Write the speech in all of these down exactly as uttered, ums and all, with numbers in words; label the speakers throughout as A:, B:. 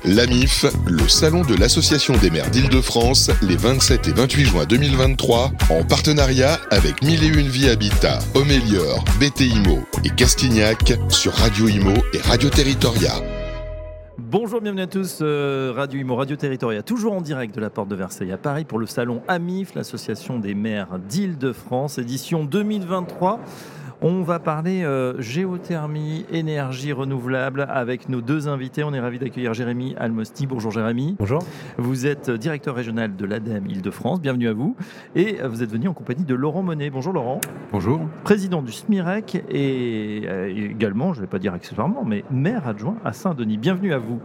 A: L'A M I F, le salon de l'Association des maires d'Île-de-France, les vingt-sept et vingt-huit juin deux mille vingt-trois, en partenariat avec Mille et Une Vie Habitat, Homélior, B T Imo et Castignac sur Radio Imo et Radio Territoria.
B: Bonjour, bienvenue à tous, euh, Radio Imo, Radio Territoria, toujours en direct de la Porte de Versailles à Paris pour le salon A M I F, l'Association des maires d'Île-de-France, édition deux mille vingt-trois. On va parler euh, géothermie, énergie renouvelable avec nos deux invités. On est ravis d'accueillir Jérémy Almosti. Bonjour Jérémy.
C: Bonjour.
B: Vous êtes directeur régional de l'A D E M Île-de-France. Bienvenue à vous. Et vous êtes venu en compagnie de Laurent Monet. Bonjour Laurent.
D: Bonjour.
B: Président du SMIREC et euh, également, je ne vais pas dire accessoirement, mais maire adjoint à Saint-Denis. Bienvenue à vous.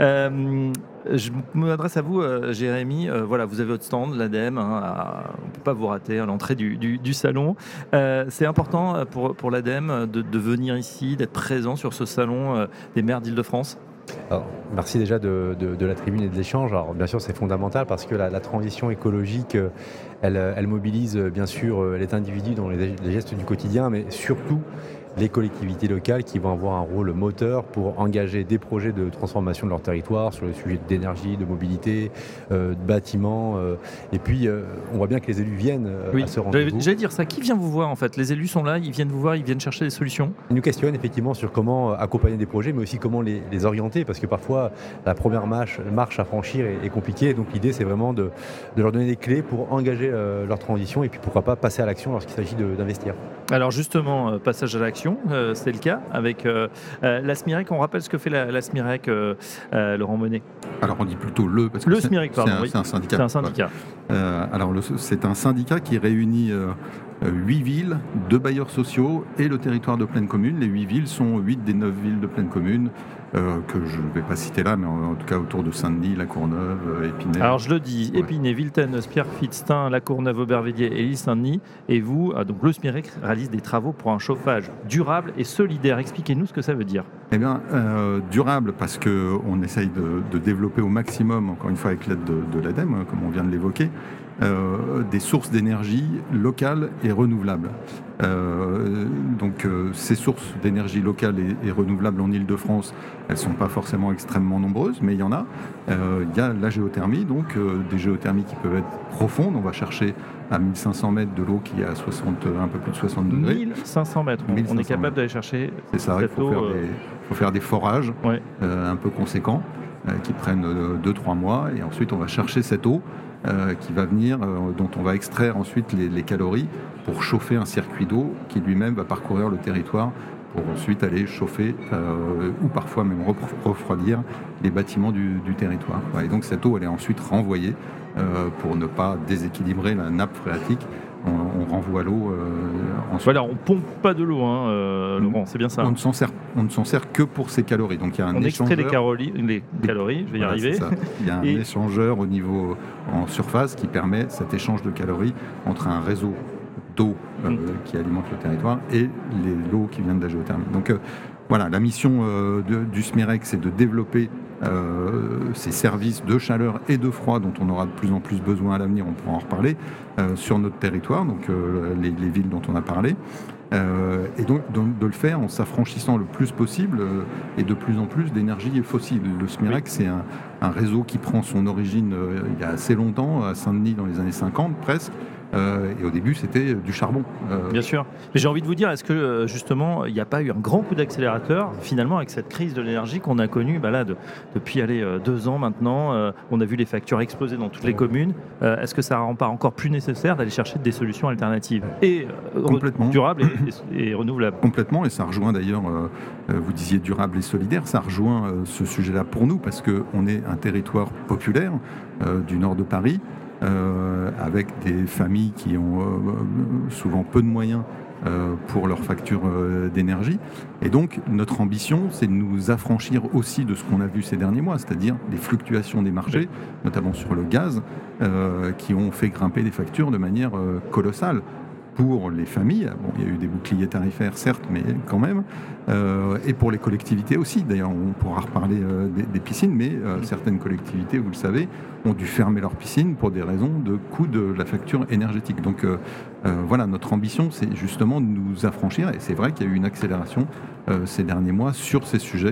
B: Euh, Je m'adresse à vous, euh, Jérémy. Euh, voilà, vous avez votre stand, l'A D E M. Hein, à, on ne peut pas vous rater à l'entrée du, du, du salon. Euh, c'est important pour, pour l'A D E M de, de venir ici, d'être présent sur ce salon euh, des maires d'Île-de-France.
C: Alors, merci déjà de, de, de la tribune et de l'échange. Alors, bien sûr, c'est fondamental parce que la, la transition écologique, elle, elle mobilise bien sûr les individus dans les, les gestes du quotidien, mais surtout les collectivités locales qui vont avoir un rôle moteur pour engager des projets de transformation de leur territoire sur les sujets d'énergie, de mobilité, euh, de bâtiments. Euh, et puis, euh, on voit bien que les élus viennent euh,
B: oui.
C: à ce rendez-vous.
B: J'allais dire ça. Qui vient vous voir en fait ? Les élus sont là, ils viennent vous voir, ils viennent chercher des solutions.
C: Ils nous questionnent effectivement sur comment accompagner des projets, mais aussi comment les, les orienter, parce que parfois, la première marche, marche à franchir est, est compliquée. Donc l'idée, c'est vraiment de, de leur donner des clés pour engager euh, leur transition et puis pourquoi pas passer à l'action lorsqu'il s'agit de, d'investir.
B: Alors justement, euh, passage à l'action. Euh, c'est le cas avec euh, euh, la SMIREC. On rappelle ce que fait la, la SMIREC, euh, euh, Laurent Monet.
D: Alors on dit plutôt le, parce que
B: le
D: c'est,
B: SMIREC, pardon,
D: c'est, un,
B: oui.
D: c'est un syndicat.
B: C'est un syndicat.
D: Voilà. Euh, alors le, c'est un syndicat qui réunit euh, huit villes, deux bailleurs sociaux et le territoire de pleine commune. Les huit villes sont huit des neuf villes de pleine commune, euh, que je ne vais pas citer là, mais en, en tout cas autour de Saint-Denis, La Courneuve, euh, Épinay.
B: Alors je le dis,
D: ouais.
B: Épinay, Villetten, Spierre-Fitz, Stein, La Courneuve, Aubervilliers et l'île Saint-Denis. Et vous, euh, donc le SMIREC réalise des travaux pour un chauffage durable et solidaire. Expliquez-nous ce que ça veut dire.
D: Eh bien, euh, durable parce qu'on essaye de, de développer au maximum, encore une fois avec l'aide de, de l'A D E M, comme on vient de l'évoquer, Euh, des sources d'énergie locales et renouvelables. Euh, donc euh, ces sources d'énergie locales et, et renouvelables en Île-de-France, elles ne sont pas forcément extrêmement nombreuses, mais il y en a. Euh, il y a la géothermie, donc euh, des géothermies qui peuvent être profondes. On va chercher à mille cinq cents mètres de l'eau qui est à soixante, un peu plus de soixante degrés.
B: mille cinq cents mètres, on,
D: mille cinq cents
B: on est capable
D: mètres.
B: d'aller chercher
D: C'est ça, il faut,
B: eau,
D: faire
B: euh...
D: des, faut faire des forages
B: ouais.
D: euh, un peu conséquents euh, qui prennent deux trois mois et ensuite on va chercher cette eau Euh, qui va venir, euh, dont on va extraire ensuite les, les calories pour chauffer un circuit d'eau qui lui-même va parcourir le territoire pour ensuite aller chauffer euh, ou parfois même refroidir les bâtiments du, du territoire. Ouais, et donc cette eau elle est ensuite renvoyée euh, pour ne pas déséquilibrer la nappe phréatique. On, on renvoie l'eau euh, ensuite.
B: Voilà, on pompe pas de l'eau, hein, euh, Laurent, c'est bien ça.
D: On ne s'en sert, on ne s'en sert que pour ces calories. Donc il y a un
B: on extrait les,
D: échangeur,
B: caroli, les calories, je vais y
D: voilà,
B: arriver.
D: Il y a un Et... échangeur au niveau en surface qui permet cet échange de calories entre un réseau d'eau euh, mm. qui alimente le territoire et les l'eau qui vient de la géothermie. Donc euh, voilà, la mission euh, de, du SMIREC, c'est de développer Euh, ces services de chaleur et de froid dont on aura de plus en plus besoin à l'avenir, on pourra en reparler, euh, sur notre territoire, donc euh, les, les villes dont on a parlé, euh, et donc de, de le faire en s'affranchissant le plus possible euh, et de plus en plus d'énergie fossile. Le SMIREC, oui. c'est un, un réseau qui prend son origine euh, il y a assez longtemps, à Saint-Denis dans les années cinquante presque. Euh, et au début, c'était du charbon. Euh...
B: Bien sûr. Mais j'ai envie de vous dire, est-ce que justement, il n'y a pas eu un grand coup d'accélérateur finalement avec cette crise de l'énergie qu'on a connue bah là, de, depuis allez, deux ans maintenant euh, on a vu les factures exploser dans toutes les communes. Euh, est-ce que ça ne rend pas encore plus nécessaire d'aller chercher des solutions alternatives et euh, durables et, et, et renouvelables ?
D: Complètement, et ça rejoint d'ailleurs, euh, vous disiez durable et solidaire, ça rejoint euh, ce sujet-là pour nous parce qu'on est un territoire populaire euh, du nord de Paris. Euh, avec des familles qui ont euh, souvent peu de moyens euh, pour leurs factures euh, d'énergie. Et donc, notre ambition, c'est de nous affranchir aussi de ce qu'on a vu ces derniers mois, c'est-à-dire des fluctuations des marchés, notamment sur le gaz, euh, qui ont fait grimper des factures de manière euh, colossale. Pour les familles, bon, il y a eu des boucliers tarifaires certes, mais quand même, euh, et pour les collectivités aussi. D'ailleurs, on pourra reparler euh, des, des piscines, mais euh, certaines collectivités, vous le savez, ont dû fermer leurs piscines pour des raisons de coût de la facture énergétique. Donc euh, euh, voilà, notre ambition, c'est justement de nous affranchir, et c'est vrai qu'il y a eu une accélération euh, ces derniers mois sur ces sujets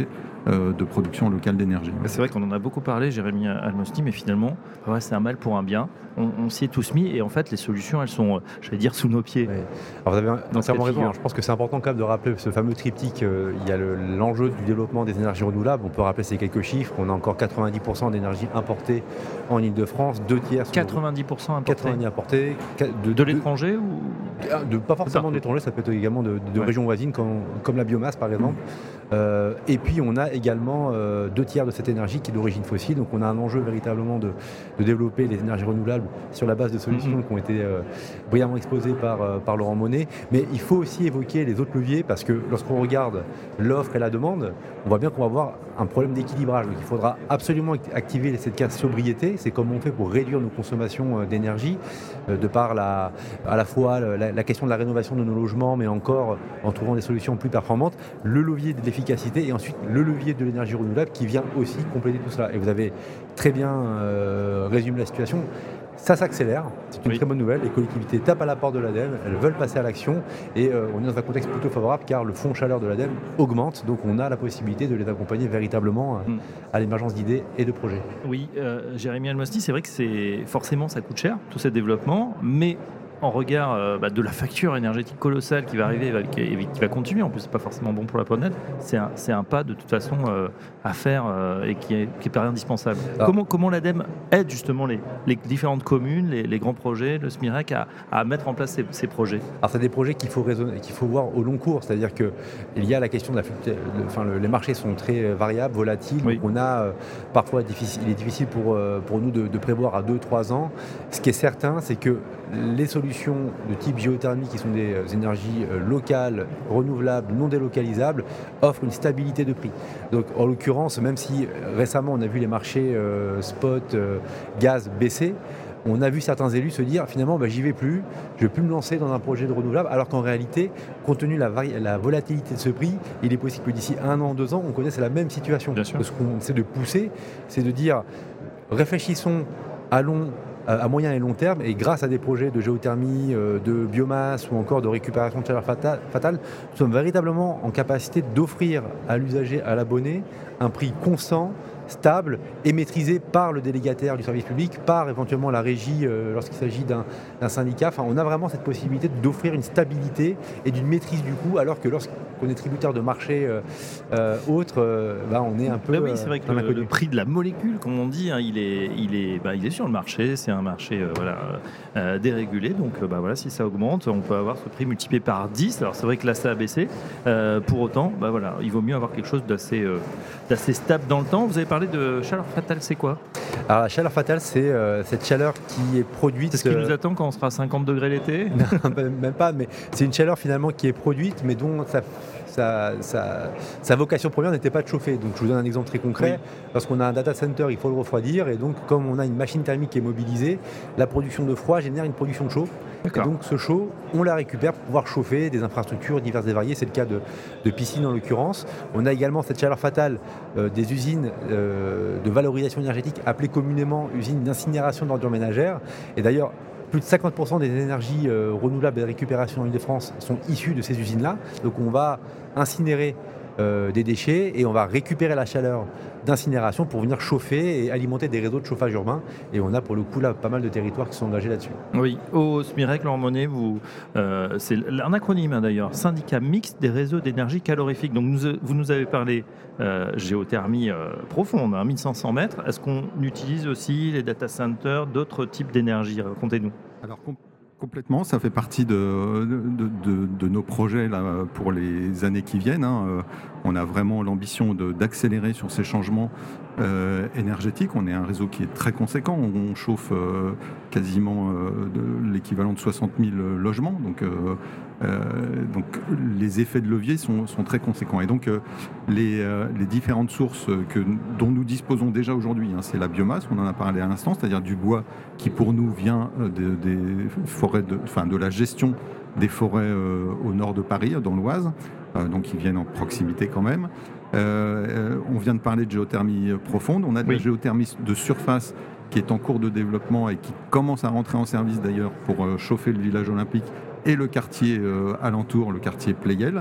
D: euh, de production locale d'énergie.
B: C'est vrai qu'on en a beaucoup parlé, Jérémy Almosny, mais finalement, ouais, c'est un mal pour un bien. On, on s'y est tous mis et en fait, les solutions, elles sont, je vais dire, sous nos pieds.
C: Ouais. Alors vous avez entièrement raison. Alors, je pense que c'est important quand même de rappeler ce fameux triptyque. Euh, il y a le, l'enjeu du développement des énergies renouvelables. On peut rappeler ces quelques chiffres. On a encore quatre-vingt-dix pour cent d'énergie importée en Ile-de-France, deux tiers sont
B: quatre-vingt-dix pour cent importés.
C: quatre-vingt-dix importés.
B: De, de l'étranger ou
C: de, Pas forcément de l'étranger, ça peut être également de, de ouais. régions voisines comme, comme la biomasse par exemple. Mmh. Euh, et puis on a également euh, deux tiers de cette énergie qui est d'origine fossile. Donc on a un enjeu véritablement de, de développer les énergies renouvelables sur la base de solutions mmh. qui ont été euh, brillamment exposées par, euh, par Laurent Monnet. Mais il faut aussi évoquer les autres leviers parce que lorsqu'on regarde l'offre et la demande, on voit bien qu'on va avoir un problème d'équilibrage. Donc il faudra absolument activer cette case sobriété. C'est comment on fait pour réduire nos consommations d'énergie, de par la, à la fois la, la question de la rénovation de nos logements, mais encore en trouvant des solutions plus performantes, le levier de l'efficacité et ensuite le levier de l'énergie renouvelable qui vient aussi compléter tout cela. Et vous avez très bien euh, résumé la situation. Ça s'accélère, c'est une oui. très bonne nouvelle. Les collectivités tapent à la porte de l'Ademe, elles veulent passer à l'action et euh, on est dans un contexte plutôt favorable car le fonds chaleur de l'Ademe augmente, donc on a la possibilité de les accompagner véritablement euh, mm. à l'émergence d'idées et de projets.
B: Oui, euh, Jérémy Almosny, c'est vrai que c'est forcément ça coûte cher, tout ce développement, mais en regard euh, bah, de la facture énergétique colossale qui va arriver et qui, qui va continuer, en plus c'est pas forcément bon pour la planète, c'est un, c'est un pas de toute façon euh, à faire euh, et qui est, qui est pas indispensable. Alors, comment, comment l'Ademe aide justement les, les différentes communes, les, les grands projets, le SMIREC à, à mettre en place ces, ces projets? Alors
C: c'est des projets qu'il faut raisonner, qu'il faut voir au long cours, c'est-à-dire qu'il y a la question de la le, enfin, le, les marchés sont très variables, volatiles, oui. donc on a euh, parfois difficile, il est difficile pour, euh, pour nous de, de prévoir à deux trois ans. Ce qui est certain, c'est que les solutions de type géothermie, qui sont des énergies locales, renouvelables, non délocalisables, offrent une stabilité de prix. Donc, en l'occurrence, même si récemment on a vu les marchés euh, spot euh, gaz baisser, on a vu certains élus se dire finalement bah, j'y vais plus, je ne vais plus me lancer dans un projet de renouvelable, alors qu'en réalité, compte tenu de la, vari- la volatilité de ce prix, il est possible que d'ici un an, deux ans, on connaisse la même situation.
B: Bien sûr.
C: Ce qu'on essaie de pousser, c'est de dire réfléchissons à long à moyen et long terme, et grâce à des projets de géothermie, de biomasse ou encore de récupération de chaleur fatale, fatale, nous sommes véritablement en capacité d'offrir à l'usager, à l'abonné, un prix constant, stable et maîtrisé par le délégataire du service public, par éventuellement la régie euh, lorsqu'il s'agit d'un, d'un syndicat. Enfin, on a vraiment cette possibilité d'offrir une stabilité et d'une maîtrise du coût, alors que lorsqu'on est tributaire de marchés euh, euh, autres, euh, bah, on est un peu...
B: Bah oui, c'est vrai que le, le prix de la molécule, comme on dit, hein, il, est, il, est, bah, il est sur le marché, c'est un marché euh, voilà, euh, dérégulé, donc bah, voilà, si ça augmente, on peut avoir ce prix multiplié par dix. Alors c'est vrai que là, ça a baissé. Euh, pour autant, bah, voilà, il vaut mieux avoir quelque chose d'assez, euh, d'assez stable dans le temps. Vous avez parler de chaleur fatale, c'est quoi?
C: Alors la chaleur fatale, c'est euh, cette chaleur qui est produite...
B: C'est ce qui euh... nous attend quand on sera à cinquante degrés l'été?
C: Non, même pas, mais c'est une chaleur finalement qui est produite, mais dont ça... Sa, sa, sa vocation première n'était pas de chauffer. Donc je vous donne un exemple très concret. Oui. Lorsqu'on a un data center, il faut le refroidir, et donc comme on a une machine thermique qui est mobilisée, la production de froid génère une production de chaud. D'accord. Et donc ce chaud, on la récupère pour pouvoir chauffer des infrastructures diverses et variées. C'est le cas de, de piscines en l'occurrence. On a également cette chaleur fatale euh, des usines euh, de valorisation énergétique, appelées communément usines d'incinération d'ordures ménagères. Et d'ailleurs, plus de cinquante pour cent des énergies euh, renouvelables et de récupération en Ile-de-France sont issues de ces usines-là. Donc on va incinérer euh, des déchets et on va récupérer la chaleur d'incinération pour venir chauffer et alimenter des réseaux de chauffage urbain. Et on a pour le coup là pas mal de territoires qui sont engagés là-dessus.
B: Oui, au SMIREC, Laurent Monnet, vous, euh, c'est un acronyme hein, d'ailleurs, syndicat mixte des réseaux d'énergie calorifique. Donc nous, vous nous avez parlé euh, géothermie euh, profonde, hein, mille cinq cents mètres. Est-ce qu'on utilise aussi les data centers, d'autres types d'énergie? Racontez-nous.
D: Alors, com- complètement, ça fait partie de, de, de, de nos projets là, pour les années qui viennent. Hein. On a vraiment l'ambition de, d'accélérer sur ces changements euh, énergétiques. On est un réseau qui est très conséquent. On chauffe euh, quasiment euh, de l'équivalent de soixante mille logements. Donc, euh, euh, donc les effets de levier sont, sont très conséquents. Et donc, euh, les, euh, les différentes sources que, dont nous disposons déjà aujourd'hui, hein, c'est la biomasse, on en a parlé à l'instant, c'est-à-dire du bois qui, pour nous, vient de, des forêts, de, enfin, de la gestion des forêts euh, au nord de Paris, dans l'Oise, euh, donc ils viennent en proximité quand même. Euh, on vient de parler de géothermie profonde, on a de oui. la géothermie de surface qui est en cours de développement et qui commence à rentrer en service d'ailleurs pour euh, chauffer le village olympique et le quartier euh, alentour, le quartier Pleyel.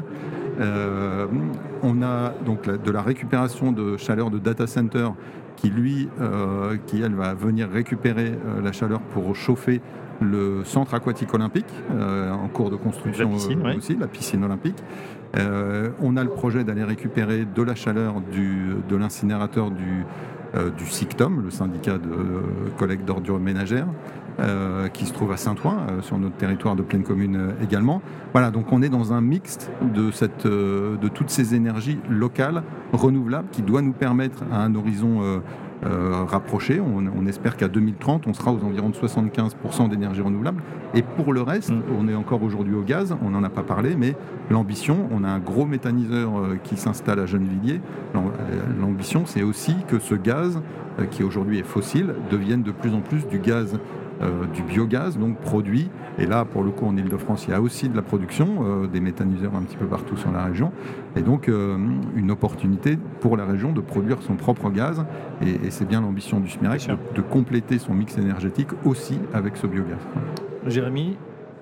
D: Euh, on a donc la, de la récupération de chaleur de data center qui, lui, euh, qui elle va venir récupérer euh, la chaleur pour chauffer le centre aquatique olympique, euh, en cours de construction
B: la piscine,
D: euh,
B: oui.
D: aussi, la piscine olympique. Euh, on a le projet d'aller récupérer de la chaleur du, de l'incinérateur du, euh, du SICTOM, le syndicat de euh, collecte d'ordures ménagères, euh, qui se trouve à Saint-Ouen, euh, sur notre territoire de pleine commune euh, également. Voilà, donc on est dans un mixte de, cette, euh, de toutes ces énergies locales, renouvelables, qui doit nous permettre à un horizon euh, Euh, rapproché. On, on espère qu'à deux mille trente, on sera aux environs de soixante-quinze pour cent d'énergie renouvelable. Et pour le reste, mmh. on est encore aujourd'hui au gaz, on n'en a pas parlé, mais l'ambition, on a un gros méthaniseur euh, qui s'installe à Gennevilliers. L'ambition, c'est aussi que ce gaz, euh, qui aujourd'hui est fossile, devienne de plus en plus du gaz, euh, du biogaz, donc produit. Et là, pour le coup, en Ile-de-France, il y a aussi de la production, euh, des méthaniseurs un petit peu partout sur la région. Et donc, euh, une opportunité pour la région de produire son propre gaz. Et, et c'est bien l'ambition du SMIREC de, de compléter son mix énergétique aussi avec ce biogaz.
B: Jérémy,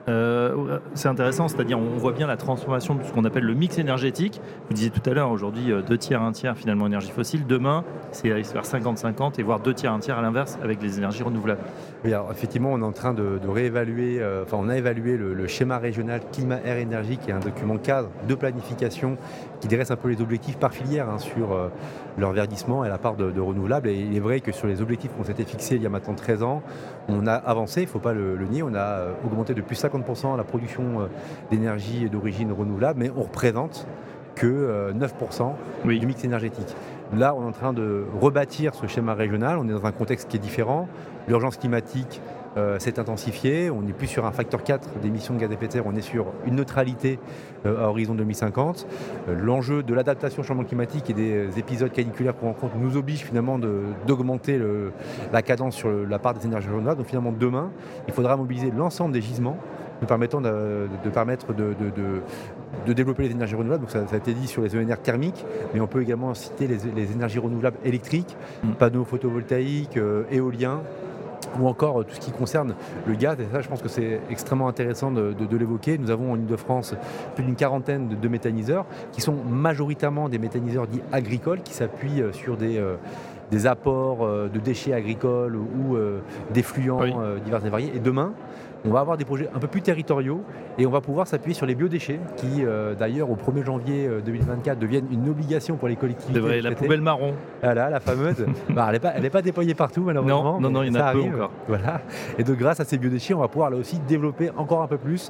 B: euh, c'est intéressant, c'est-à-dire on voit bien la transformation de ce qu'on appelle le mix énergétique. Vous disiez tout à l'heure, aujourd'hui, deux tiers, un tiers finalement énergie fossile. Demain, c'est vers cinquante cinquante et voire deux tiers, un tiers à l'inverse avec les énergies renouvelables.
C: Oui, alors effectivement, on est en train de, de réévaluer, euh, enfin on a évalué le, le schéma régional climat-air-énergie, qui est un document cadre de planification qui dresse un peu les objectifs par filière hein, sur euh, leur verdissement et la part de, de renouvelables. Et il est vrai que sur les objectifs qu'on s'était fixés il y a maintenant treize ans, on a avancé, il ne faut pas le, le nier, on a euh, augmenté de plus cinquante pour cent la production euh, d'énergie d'origine renouvelable, mais on représente que euh, neuf pour cent oui. du mix énergétique. Là, on est en train de rebâtir ce schéma régional, on est dans un contexte qui est différent. L'urgence climatique euh, s'est intensifiée, on n'est plus sur un facteur quatre d'émissions de gaz à effet de serre, on est sur une neutralité euh, à horizon deux mille cinquante. Euh, l'enjeu de l'adaptation au changement climatique et des épisodes caniculaires qu'on rencontre nous oblige finalement de, d'augmenter le, la cadence sur le, la part des énergies renouvelables. Donc finalement, demain, il faudra mobiliser l'ensemble des gisements nous permettant de, de, de permettre de, de, de, de développer les énergies renouvelables. Donc ça, ça a été dit sur les E N R thermiques, mais on peut également citer les, les énergies renouvelables électriques, mmh. panneaux photovoltaïques, euh, éoliens, ou encore euh, tout ce qui concerne le gaz. Et ça, je pense que c'est extrêmement intéressant de, de, de l'évoquer. Nous avons en Ile-de-France plus d'une quarantaine de, de méthaniseurs qui sont majoritairement des méthaniseurs dits agricoles, qui s'appuient sur des... Euh, des apports euh, de déchets agricoles ou euh, d'effluents oui. euh, divers et variés. Et demain, on va avoir des projets un peu plus territoriaux et on va pouvoir s'appuyer sur les biodéchets qui, euh, d'ailleurs, au premier janvier deux mille vingt-quatre, deviennent une obligation pour les collectivités.
B: C'est vrai, la poubelle marron.
C: Voilà, la fameuse. bah, elle n'est pas, elle n'est pas déployée partout, malheureusement.
B: Non, non, non, il y en a peu
C: arrive.
B: encore.
C: Voilà. Et donc, grâce à ces biodéchets, on va pouvoir là aussi développer encore un peu plus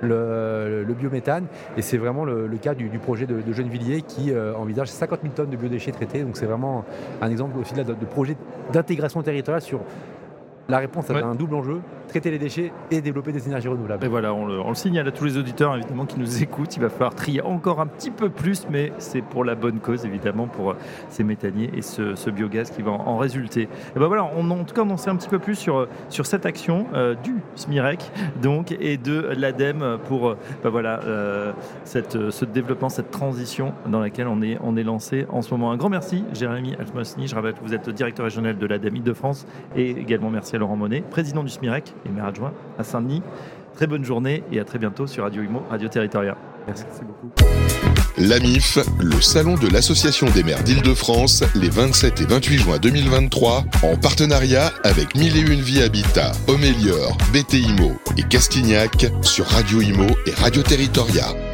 C: le, le biométhane. Et c'est vraiment le, le cas du, du projet de, de Gennevilliers qui euh, envisage cinquante mille tonnes de biodéchets traités. Donc, c'est vraiment un exemple aussi là, de, de projet d'intégration territoriale sur la réponse à ouais. un double enjeu, traiter les déchets et développer des énergies renouvelables.
B: Et voilà, on le, on le signale à tous les auditeurs évidemment qui nous écoutent. Il va falloir trier encore un petit peu plus, mais c'est pour la bonne cause évidemment, pour ces méthaniers et ce, ce biogaz qui va en, en résulter. Et ben voilà, on, en tout cas on en sait un petit peu plus sur, sur cette action euh, du SMIREC donc, et de l'ADEME pour ben voilà, euh, cette, ce développement, cette transition dans laquelle on est, on est lancé en ce moment. Un grand merci Jérémy Altmosny, je rappelle que vous êtes directeur régional de l'ADEME Ile-de-France et également merci à Laurent Monnet, président du SMIREC et maire adjoint à Saint-Denis. Très bonne journée et à très bientôt sur Radio Imo, Radio Territoria.
C: Merci, Merci beaucoup.
A: L'A M I F, le salon de l'Association des maires d'Île-de-France, les vingt-sept et vingt-huit juin deux mille vingt-trois, en partenariat avec Mille et Une Vie Habitat, Homélior, B T Imo et Castignac sur Radio Imo et Radio Territoria.